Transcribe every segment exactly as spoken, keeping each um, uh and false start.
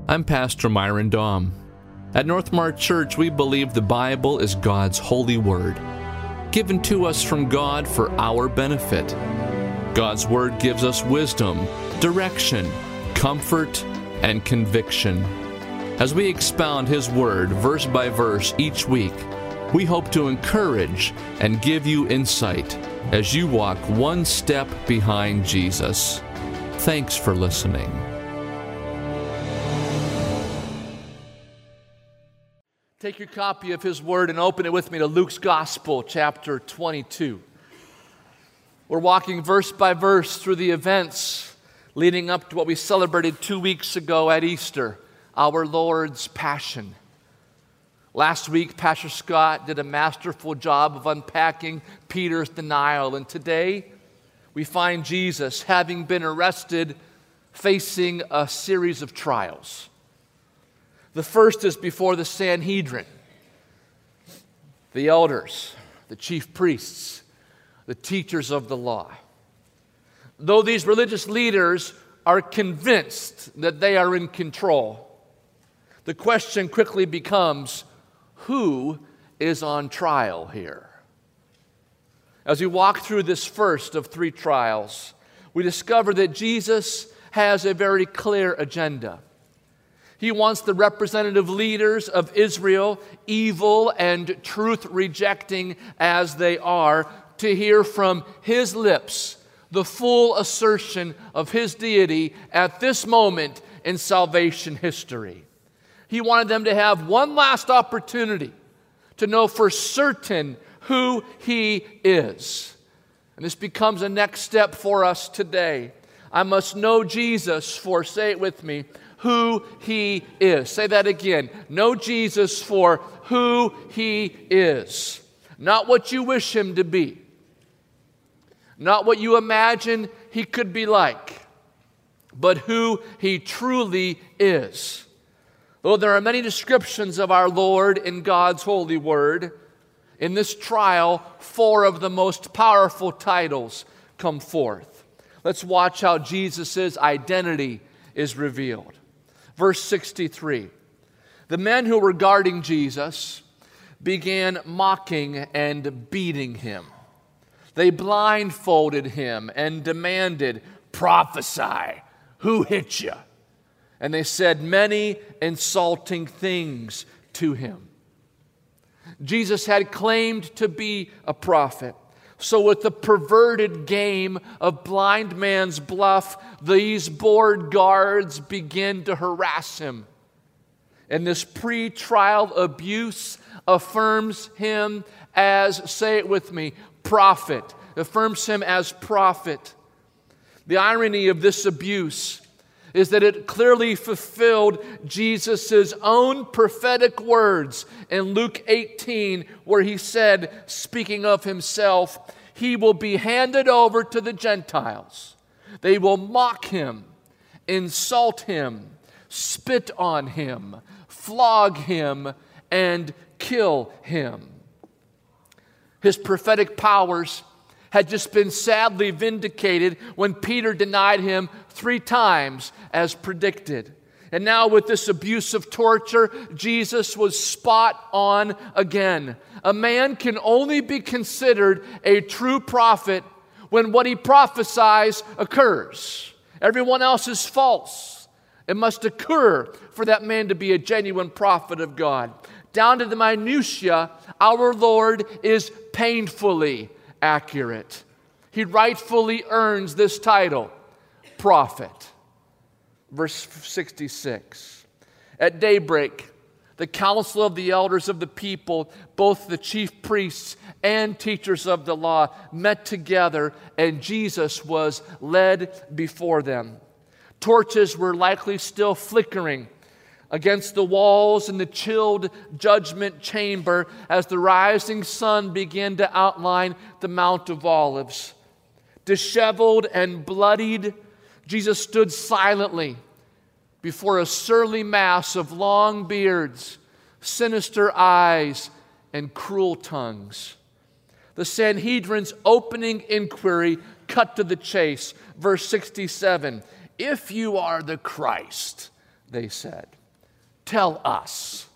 I'm Pastor Myron Daum. At Northmar Church, we believe the Bible is God's holy word, given to us from God for our benefit. God's word gives us wisdom, direction, comfort, and conviction. As we expound His word verse by verse each week, we hope to encourage and give you insight as you walk one step behind Jesus. Thanks for listening. Take your copy of His Word and open it with me to Luke's Gospel, chapter twenty-two. We're walking verse by verse through the events leading up to what we celebrated two weeks ago at Easter, our Lord's Passion. Last week, Pastor Scott did a masterful job of unpacking Peter's denial, and today we find Jesus, having been arrested, facing a series of trials. The first is before the Sanhedrin, the elders, the chief priests, the teachers of the law. Though these religious leaders are convinced that they are in control, the question quickly becomes, who is on trial here? As we walk through this first of three trials, we discover that Jesus has a very clear agenda. He wants the representative leaders of Israel, evil and truth-rejecting as they are, to hear from His lips the full assertion of His deity at this moment in salvation history. He wanted them to have one last opportunity to know for certain who He is. And this becomes a next step for us today. I must know Jesus for, say it with me, who He is. Say that again. Know Jesus for who He is. Not what you wish Him to be. Not what you imagine He could be like. But who He truly is. Though there are many descriptions of our Lord in God's holy word, in this trial, four of the most powerful titles come forth. Let's watch how Jesus' identity is revealed. Verse sixty-three, the men who were guarding Jesus began mocking and beating Him. They blindfolded Him and demanded, "Prophesy, who hit you?" And they said many insulting things to Him. Jesus had claimed to be a prophet. So with the perverted game of blind man's bluff, these bored guards begin to harass Him. And this pre-trial abuse affirms Him as, say it with me, prophet. Affirms Him as prophet. The irony of this abuse is that it clearly fulfilled Jesus' own prophetic words in Luke eighteen, where He said, speaking of Himself, He will be handed over to the Gentiles. They will mock Him, insult Him, spit on Him, flog Him, and kill Him. His prophetic powers had just been sadly vindicated when Peter denied Him three times as predicted. And now with this abuse of torture, Jesus was spot on again. A man can only be considered a true prophet when what he prophesies occurs. Everyone else is false. It must occur for that man to be a genuine prophet of God. Down to the minutiae, our Lord is painfully accurate. He rightfully earns this title, prophet. Verse sixty-six. At daybreak, the council of the elders of the people, both the chief priests and teachers of the law, met together, and Jesus was led before them. Torches were likely still flickering against the walls in the chilled judgment chamber as the rising sun began to outline the Mount of Olives. Disheveled and bloodied, Jesus stood silently before a surly mass of long beards, sinister eyes, and cruel tongues. The Sanhedrin's opening inquiry cut to the chase. Verse sixty-seven, "If you are the Christ, they said. Tell us.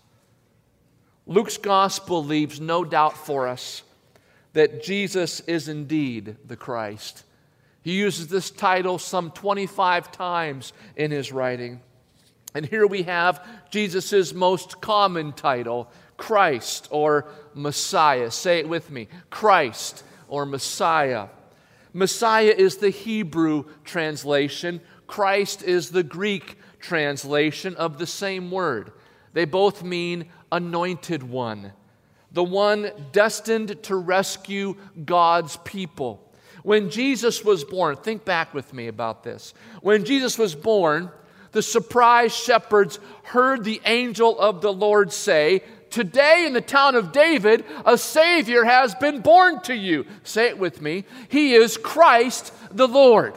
Luke's gospel leaves no doubt for us that Jesus is indeed the Christ. He uses this title some twenty-five times in his writing. And here we have Jesus' most common title, Christ or Messiah. Say it with me, Christ or Messiah. Messiah is the Hebrew translation. Christ is the Greek translation of the same word. They both mean anointed one, the one destined to rescue God's people. When Jesus was born, think back with me about this. When Jesus was born, the surprised shepherds heard the angel of the Lord say, "Today in the town of David, a Savior has been born to you." Say it with me. He is Christ the Lord.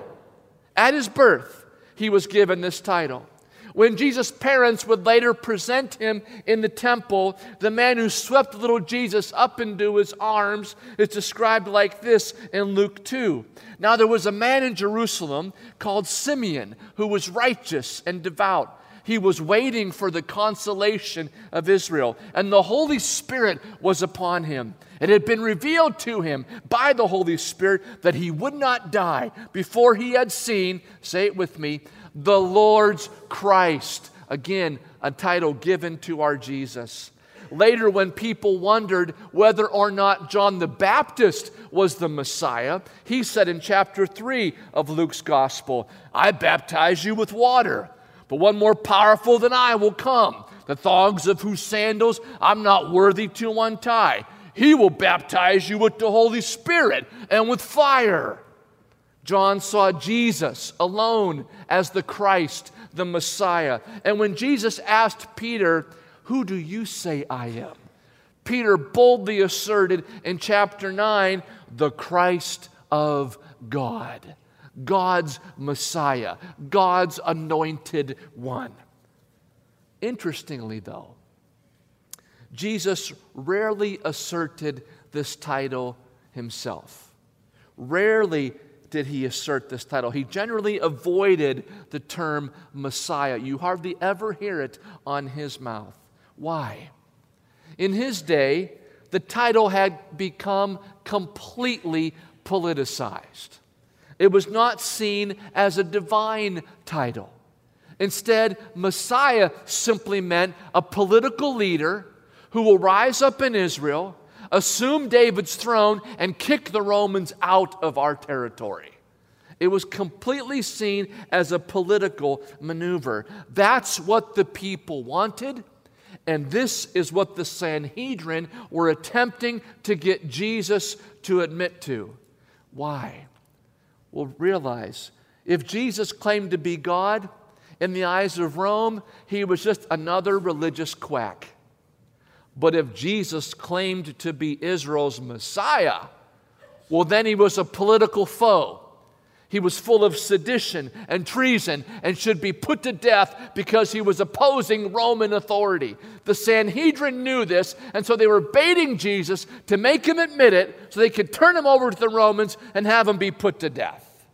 At his birth, he was given this title. When Jesus' parents would later present him in the temple, the man who swept little Jesus up into his arms is described like this in Luke two. Now there was a man in Jerusalem called Simeon who was righteous and devout. He was waiting for the consolation of Israel, and the Holy Spirit was upon him. It had been revealed to him by the Holy Spirit that he would not die before he had seen, say it with me, the Lord's Christ. Again, a title given to our Jesus. Later, when people wondered whether or not John the Baptist was the Messiah, he said in chapter three of Luke's Gospel, "I baptize you with water, but one more powerful than I will come, the thongs of whose sandals I'm not worthy to untie. He will baptize you with the Holy Spirit and with fire." John saw Jesus alone as the Christ, the Messiah. And when Jesus asked Peter, "Who do you say I am?" Peter boldly asserted in chapter nine, "The Christ of God." God's Messiah, God's anointed one. Interestingly, though, Jesus rarely asserted this title himself. Rarely did he assert this title. He generally avoided the term Messiah. You hardly ever hear it on his mouth. Why? In his day, the title had become completely politicized. It was not seen as a divine title. Instead, Messiah simply meant a political leader who will rise up in Israel, assume David's throne, and kick the Romans out of our territory. It was completely seen as a political maneuver. That's what the people wanted, and this is what the Sanhedrin were attempting to get Jesus to admit to. Why? Well, realize, if Jesus claimed to be God, in the eyes of Rome, he was just another religious quack. But if Jesus claimed to be Israel's Messiah, well, then he was a political foe. He was full of sedition and treason and should be put to death because he was opposing Roman authority. The Sanhedrin knew this, and so they were baiting Jesus to make him admit it so they could turn him over to the Romans and have him be put to death.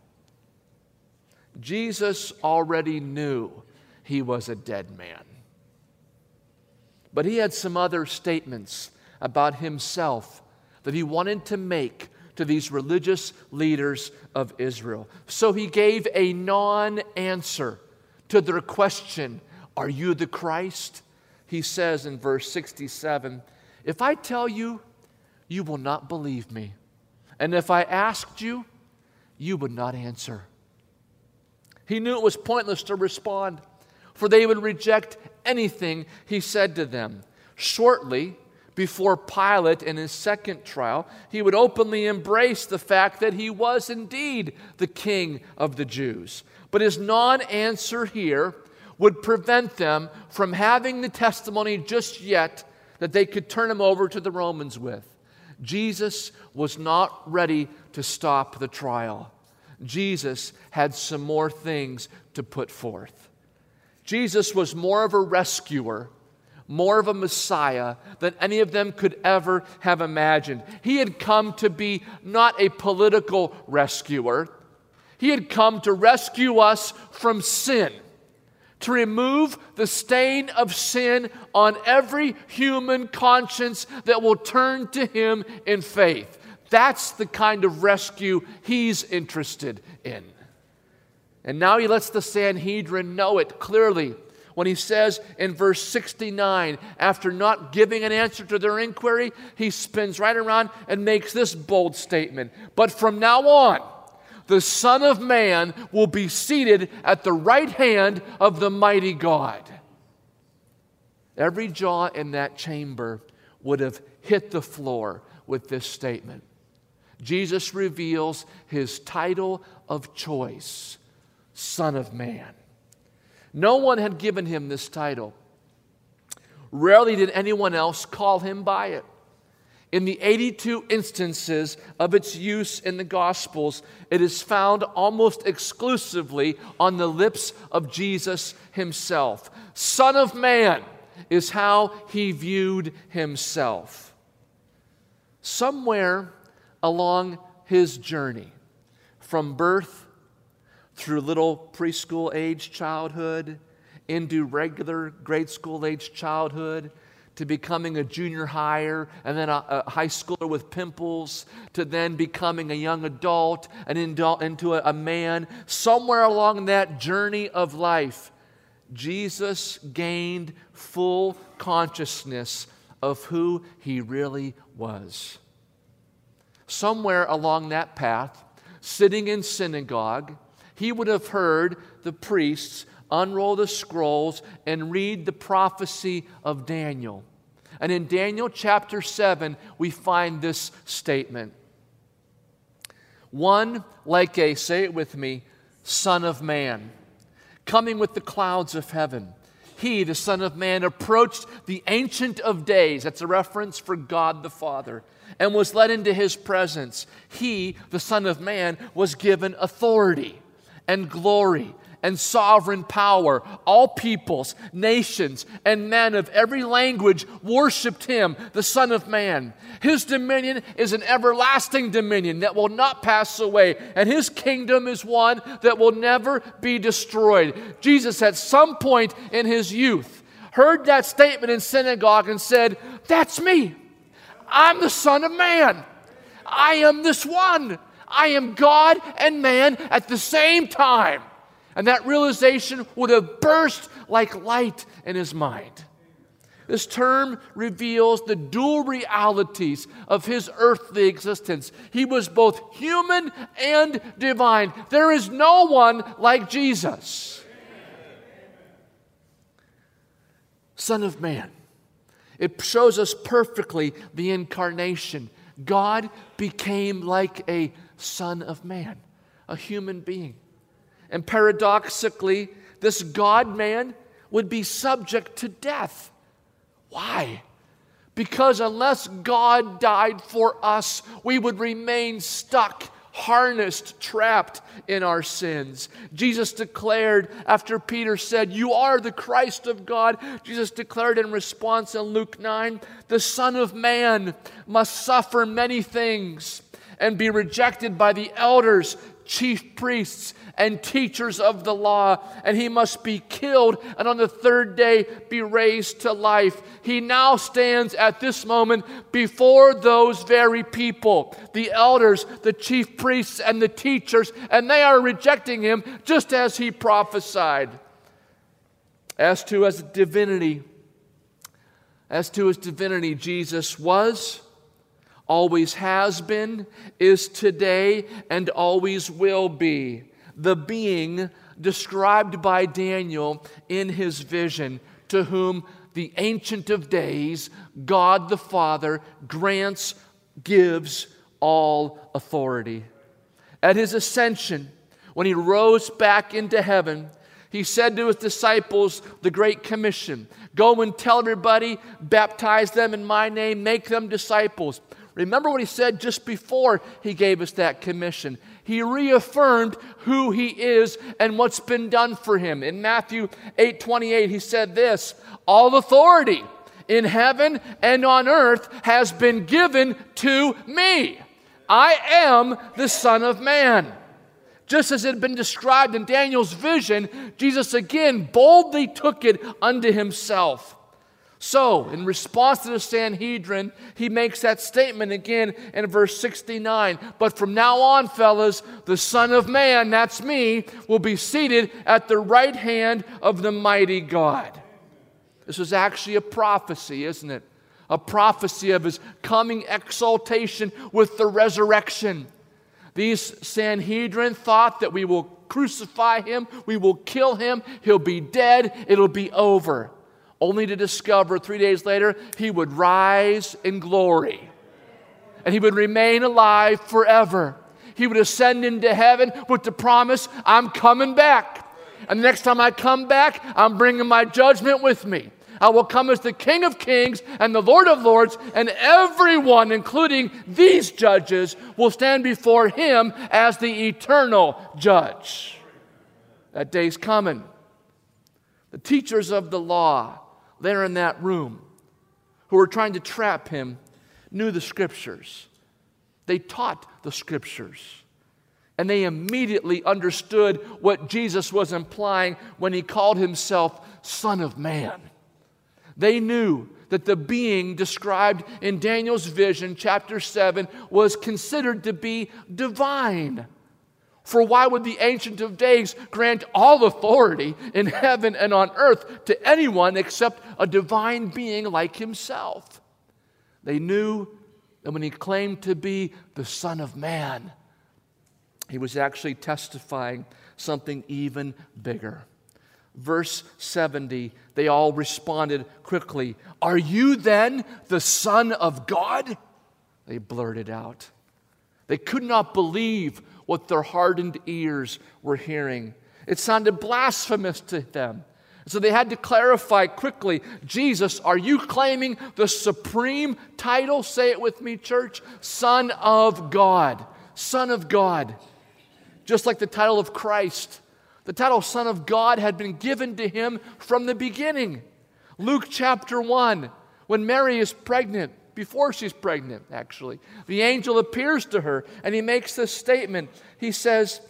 Jesus already knew he was a dead man. But he had some other statements about himself that he wanted to make to these religious leaders of Israel. So he gave a non-answer to their question, "Are you the Christ?" He says in verse sixty-seven, "If I tell you, you will not believe me. And if I asked you, you would not answer." He knew it was pointless to respond, for they would reject anything he said to them. Shortly before Pilate in his second trial, he would openly embrace the fact that he was indeed the king of the Jews. But his non-answer here would prevent them from having the testimony just yet that they could turn him over to the Romans with. Jesus was not ready to stop the trial. Jesus had some more things to put forth. Jesus was more of a rescuer, more of a Messiah than any of them could ever have imagined. He had come to be not a political rescuer. He had come to rescue us from sin, to remove the stain of sin on every human conscience that will turn to him in faith. That's the kind of rescue he's interested in. And now he lets the Sanhedrin know it clearly when he says in verse sixty-nine, after not giving an answer to their inquiry, he spins right around and makes this bold statement. But from now on, the Son of Man will be seated at the right hand of the mighty God. Every jaw in that chamber would have hit the floor with this statement. Jesus reveals his title of choice, Son of Man. No one had given him this title. Rarely did anyone else call him by it. In the eighty-two instances of its use in the Gospels, it is found almost exclusively on the lips of Jesus himself. Son of Man is how he viewed himself. Somewhere along his journey, from birth through little preschool age childhood, into regular grade school age childhood, to becoming a junior higher, and then a, a high schooler with pimples, to then becoming a young adult, and into a, a man. Somewhere along that journey of life, Jesus gained full consciousness of who he really was. Somewhere along that path, sitting in synagogue, he would have heard the priests unroll the scrolls and read the prophecy of Daniel. And in Daniel chapter seven, we find this statement. One like a, say it with me, Son of Man, coming with the clouds of heaven. He, the Son of Man, approached the Ancient of Days, that's a reference for God the Father, and was led into his presence. He, the Son of Man, was given authority and glory and sovereign power. All peoples, nations, and men of every language worshiped him, the Son of Man. His dominion is an everlasting dominion that will not pass away, and his kingdom is one that will never be destroyed. Jesus, at some point in his youth, heard that statement in synagogue and said, "That's me. I'm the Son of Man. I am this one. I am God and man at the same time." And that realization would have burst like light in his mind. This term reveals the dual realities of his earthly existence. He was both human and divine. There is no one like Jesus. Son of Man. It shows us perfectly the incarnation. God became like a Son of Man, a human being. And paradoxically, this God-man would be subject to death. Why? Because unless God died for us, we would remain stuck, harnessed, trapped in our sins. Jesus declared, after Peter said, "You are the Christ of God," Jesus declared in response in Luke nine, "The Son of Man must suffer many things and be rejected by the elders, chief priests, and teachers of the law, and he must be killed, and on the third day be raised to life." He now stands at this moment before those very people, the elders, the chief priests, and the teachers, and they are rejecting him just as he prophesied. As to his divinity, as to his divinity, Jesus was, always has been, is today, and always will be the being described by Daniel in his vision, to whom the Ancient of Days, God the Father, grants, gives all authority. At his ascension, when he rose back into heaven, he said to his disciples the Great Commission, "Go and tell everybody, baptize them in my name, make them disciples." Remember what he said just before he gave us that commission. He reaffirmed who he is and what's been done for him. In Matthew eight twenty-eight, he said this, "All authority in heaven and on earth has been given to me. I am the Son of Man." Just as it had been described in Daniel's vision, Jesus again boldly took it unto himself. So, in response to the Sanhedrin, he makes that statement again in verse sixty-nine. But from now on, fellas, the Son of Man, that's me, will be seated at the right hand of the mighty God. This was actually a prophecy, isn't it? A prophecy of his coming exaltation with the resurrection. These Sanhedrin thought that we will crucify him, we will kill him, he'll be dead, it'll be over. Only to discover three days later, he would rise in glory. And he would remain alive forever. He would ascend into heaven with the promise, I'm coming back. And the next time I come back, I'm bringing my judgment with me. I will come as the King of Kings and the Lord of Lords, and everyone, including these judges, will stand before him as the eternal judge. That day's coming. The teachers of the law there in that room who were trying to trap him knew the Scriptures. They taught the Scriptures. And they immediately understood what Jesus was implying when he called himself Son of Man. They knew that the being described in Daniel's vision, chapter seven, was considered to be divine. For why would the Ancient of Days grant all authority in heaven and on earth to anyone except a divine being like himself? They knew that when he claimed to be the Son of Man, he was actually testifying something even bigger. Verse seventy, they all responded quickly, "Are you then the Son of God?" They blurted out. They could not believe what their hardened ears were hearing. It sounded blasphemous to them. So they had to clarify quickly, Jesus, are you claiming the supreme title? Say it with me, church. Son of God. Son of God. Just like the title of Christ. The title Son of God had been given to him from the beginning. Luke chapter one, when Mary is pregnant, before she's pregnant, actually, the angel appears to her and he makes this statement. He says,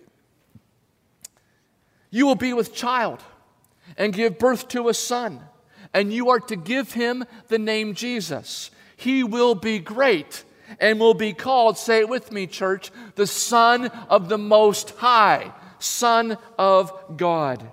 "You will be with child and give birth to a son, and you are to give him the name Jesus. He will be great and will be called," say it with me, church, "the Son of the Most High." Son of God.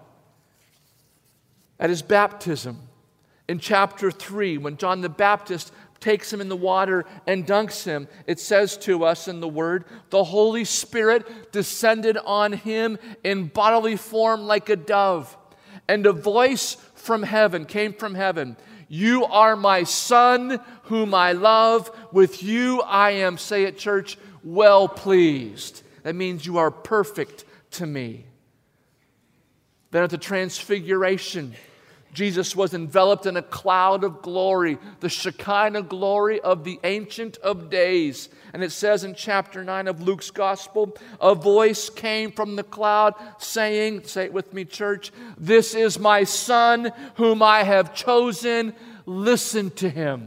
At his baptism, in chapter three, when John the Baptist takes him in the water and dunks him, it says to us in the Word, the Holy Spirit descended on him in bodily form like a dove, and a voice from heaven came from heaven. "You are my Son, whom I love. With you I am," say it, church, "well pleased." That means you are perfect to me. Then at the transfiguration, Jesus was enveloped in a cloud of glory, the Shekinah glory of the Ancient of Days. And it says in chapter nine of Luke's Gospel, a voice came from the cloud saying, say it with me, church, "This is my Son whom I have chosen. Listen to him."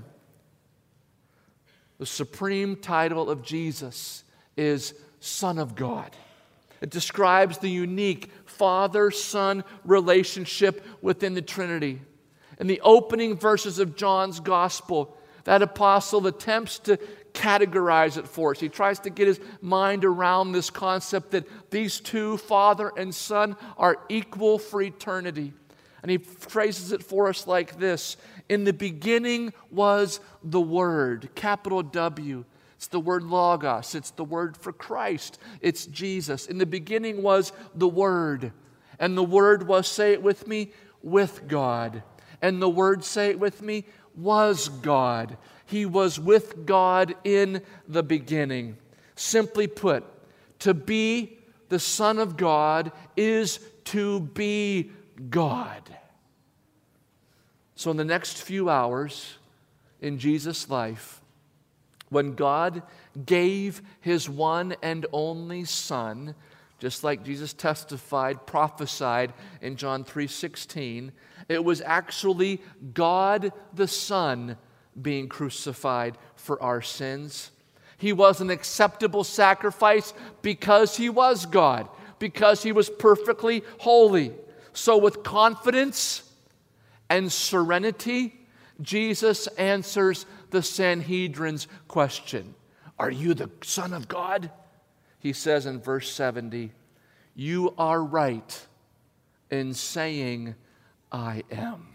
The supreme title of Jesus is Son of God. It describes the unique Father-Son relationship within the Trinity. In the opening verses of John's Gospel, that apostle attempts to categorize it for us. He tries to get his mind around this concept that these two, Father and Son, are equal for eternity. And he phrases it for us like this: "In the beginning was the Word," capital W. It's the word logos. It's the word for Christ. It's Jesus. In the beginning was the Word. And the Word was, say it with me, with God. And the Word, say it with me, was God. He was with God in the beginning. Simply put, to be the Son of God is to be God. So in the next few hours in Jesus' life, when God gave his one and only Son, just like Jesus testified, prophesied in John three sixteen, it was actually God the Son being crucified for our sins. He was an acceptable sacrifice because he was God, because he was perfectly holy. So with confidence and serenity, Jesus answers the Sanhedrin's question. Are you the Son of God? He says in verse seventy, you are right in saying, I am.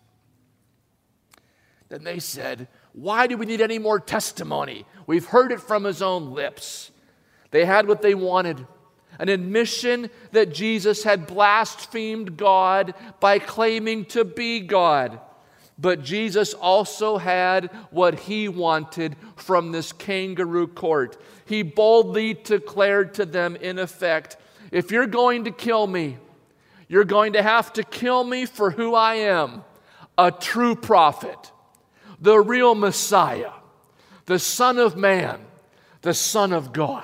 Then they said, why do we need any more testimony? We've heard it from his own lips. They had what they wanted, an admission that Jesus had blasphemed God by claiming to be God. But Jesus also had what he wanted from this kangaroo court. He boldly declared to them, in effect, if you're going to kill me, you're going to have to kill me for who I am, a true prophet, the real Messiah, the Son of Man, the Son of God.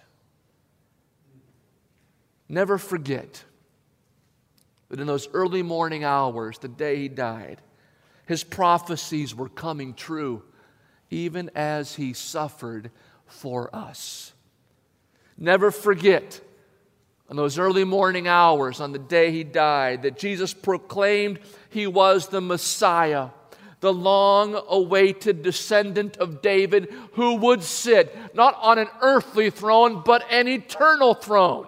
Never forget that in those early morning hours, the day he died, his prophecies were coming true, even as he suffered for us. Never forget, in those early morning hours, on the day he died, that Jesus proclaimed he was the Messiah, the long-awaited descendant of David who would sit not on an earthly throne, but an eternal throne.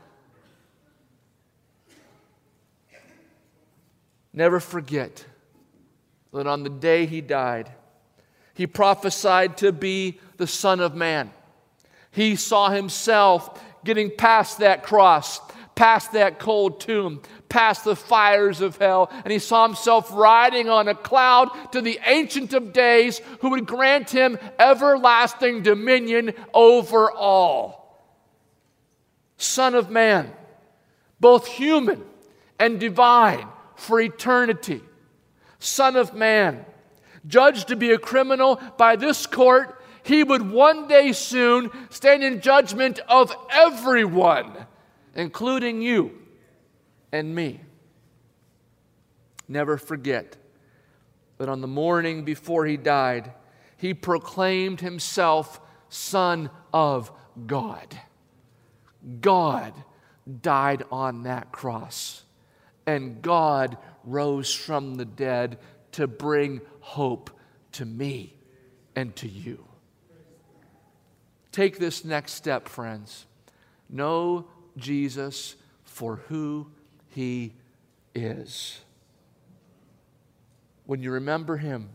Never forget that on the day he died, he prophesied to be the Son of Man. He saw himself getting past that cross, past that cold tomb, past the fires of hell, and he saw himself riding on a cloud to the Ancient of Days who would grant him everlasting dominion over all. Son of Man, both human and divine for eternity. Son of Man, judged to be a criminal by this court, he would one day soon stand in judgment of everyone, including you and me. Never forget that on the morning before he died, he proclaimed himself Son of God. God died on that cross, and God rose from the dead to bring hope to me and to you. Take this next step, friends. Know Jesus for who he is. When you remember him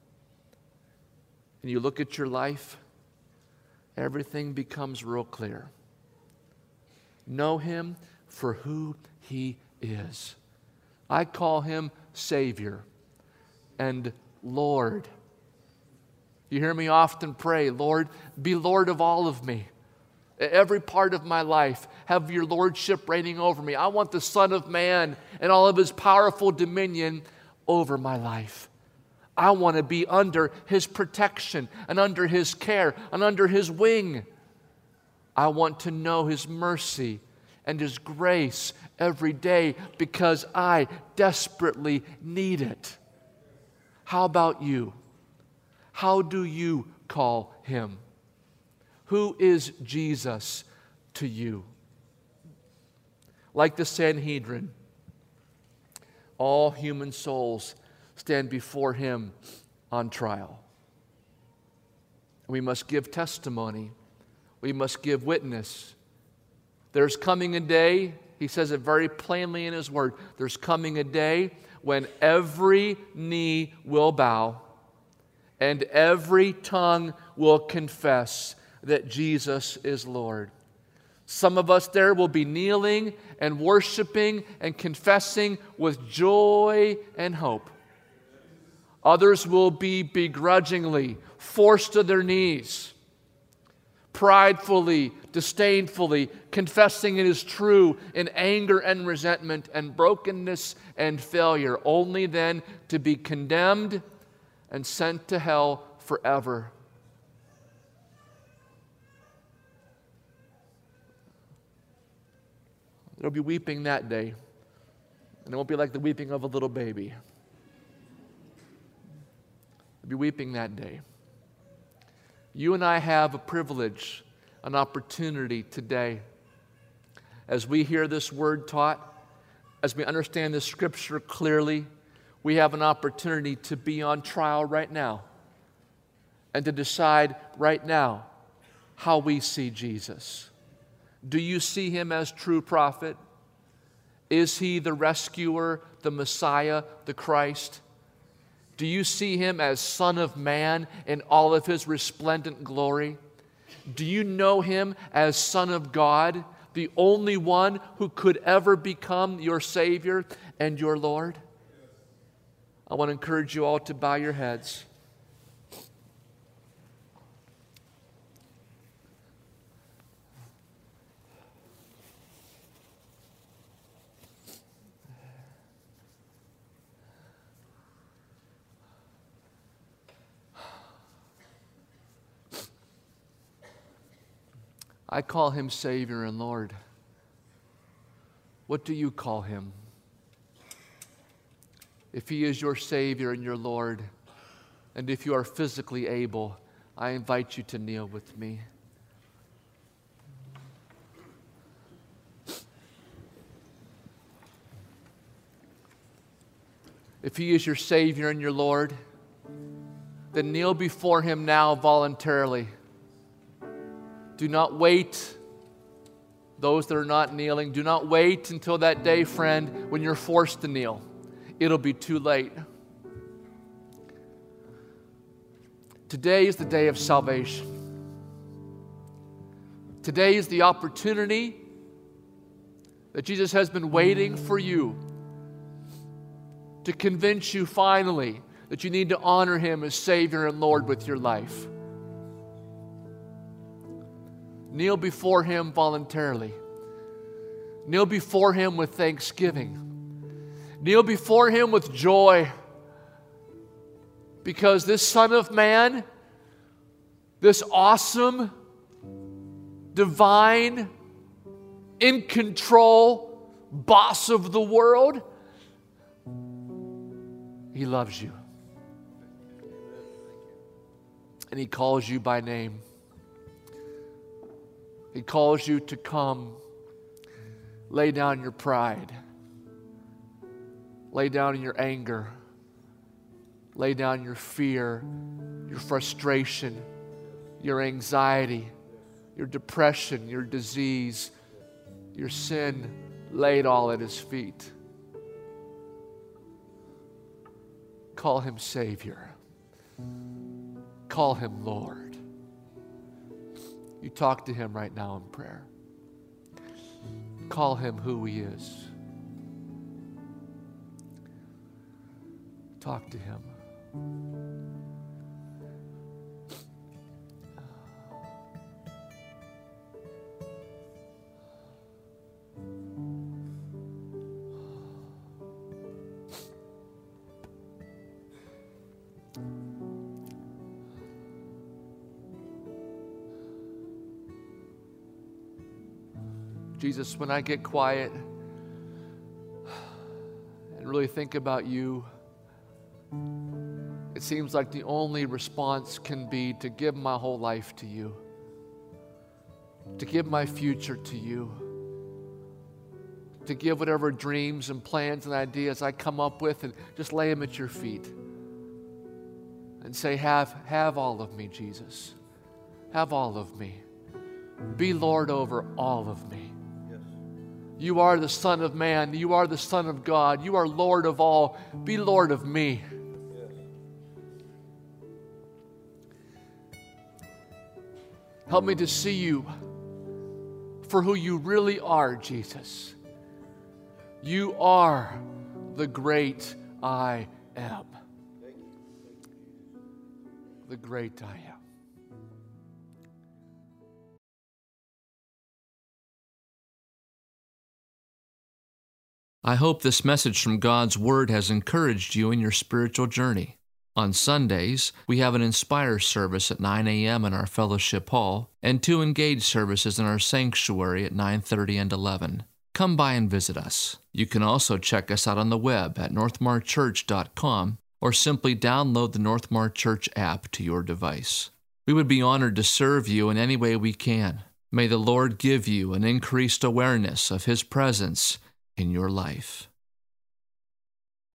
and you look at your life, everything becomes real clear. Know him for who he is. I call him Savior and Lord. You hear me often pray, Lord, be Lord of all of me. Every part of my life, have your lordship reigning over me. I want the Son of Man and all of his powerful dominion over my life. I want to be under his protection and under his care and under his wing. I want to know his mercy and his grace every day because I desperately need it. How about you? How do you call him? Who is Jesus to you? Like the Sanhedrin, all human souls stand before him on trial. We must give testimony. We must give witness. There's coming a day, he says it very plainly in his word, there's coming a day when every knee will bow and every tongue will confess that Jesus is Lord. Some of us there will be kneeling and worshiping and confessing with joy and hope. Others will be begrudgingly forced to their knees, pridefully, disdainfully, confessing it is true in anger and resentment and brokenness and failure, only then to be condemned and sent to hell forever. There'll be weeping that day, and it won't be like the weeping of a little baby. There'll be weeping that day. You and I have a privilege, an opportunity today. As we hear this word taught, as we understand this scripture clearly, we have an opportunity to be on trial right now and to decide right now how we see Jesus. Do you see him as true prophet? Is he the rescuer, the Messiah, the Christ? Do you see him as Son of Man in all of his resplendent glory? Do you know him as Son of God, the only one who could ever become your Savior and your Lord? I want to encourage you all to bow your heads. I call him Savior and Lord. What do you call him? If he is your Savior and your Lord, and if you are physically able, I invite you to kneel with me. If he is your Savior and your Lord, then kneel before him now voluntarily. Do not wait, those that are not kneeling, do not wait until that day, friend, when you're forced to kneel. It'll be too late. Today is the day of salvation. Today is the opportunity that Jesus has been waiting for you to convince you finally that you need to honor him as Savior and Lord with your life. Kneel before him voluntarily. Kneel before him with thanksgiving. Kneel before him with joy. Because this Son of Man, this awesome, divine, in control boss of the world, he loves you. And he calls you by name. He calls you to come, lay down your pride, lay down your anger, lay down your fear, your frustration, your anxiety, your depression, your disease, your sin, lay it all at his feet. Call him Savior. Call him Lord. You talk to him right now in prayer. Call him who he is. Talk to him. Jesus, when I get quiet and really think about you, it seems like the only response can be to give my whole life to you, to give my future to you, to give whatever dreams and plans and ideas I come up with and just lay them at your feet and say, have, have all of me, Jesus. Have all of me. Be Lord over all of me. You are the Son of Man. You are the Son of God. You are Lord of all. Be Lord of me. Yes. Help me to see you for who you really are, Jesus. You are the great I am. The great I am. I hope this message from God's Word has encouraged you in your spiritual journey. On Sundays, we have an Inspire service at nine a.m. in our fellowship hall and two Engage services in our sanctuary at nine thirty and eleven. Come by and visit us. You can also check us out on the web at northmar church dot com or simply download the Northmar Church app to your device. We would be honored to serve you in any way we can. May the Lord give you an increased awareness of His presence in your life.